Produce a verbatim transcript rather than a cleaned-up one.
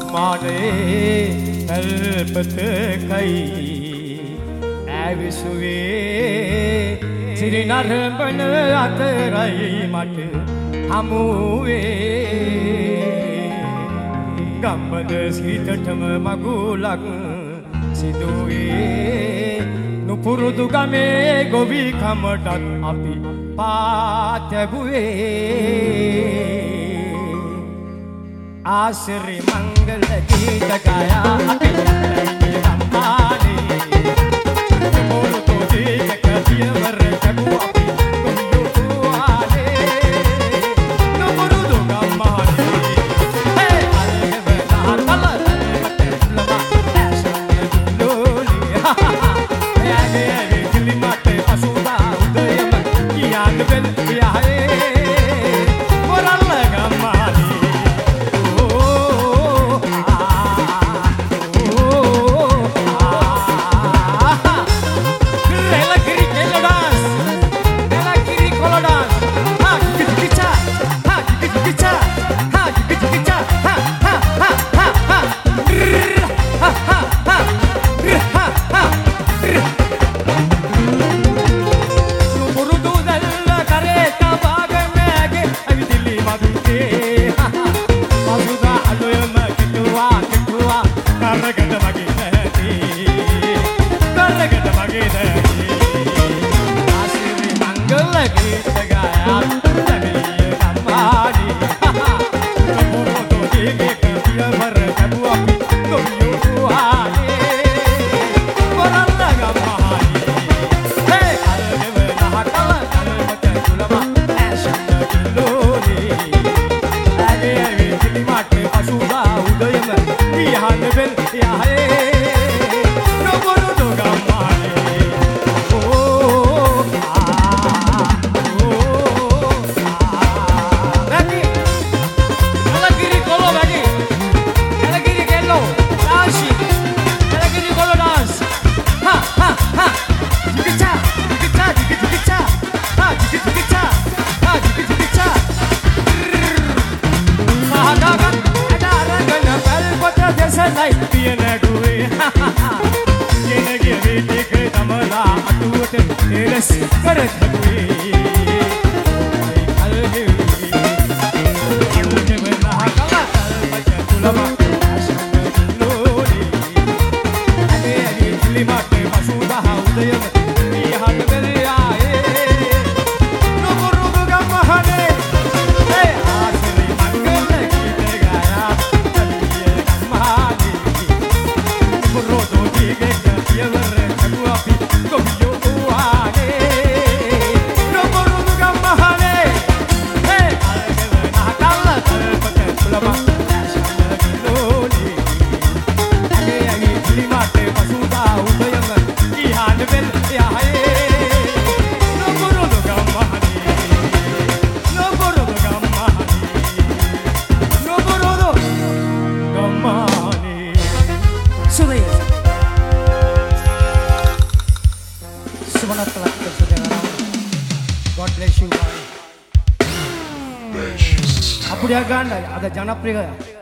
ගම්මානේ පැල්පතකයි ඇවිසුවේ සිරි නරඹන අතරයි මට හමුවේ ගම්බද සිතටම මගුලක් සිදුවේ නුපුරුදු ගමේ ගොවි කමටත් අපි පාතැබුවේ ආශ්‍රි මංගල ගීත ගයා අපි ලැයිනේ ගම්මානේ මොළොතෝ දීක පියවර කැපුව අපි කොමියුතුවානේ නුපුරුදු ගම්මානේ හේ අල්ගෙවනා කලරල් මට ලබා ඇසන් ලෝලි යාගේ ඇවි කිලිමට අසුදා උදයම කියාන බෙල් පියායේ මොරල්ල ගම්මානේ අපුඩියක් ගන්න අද ජනප්‍රිය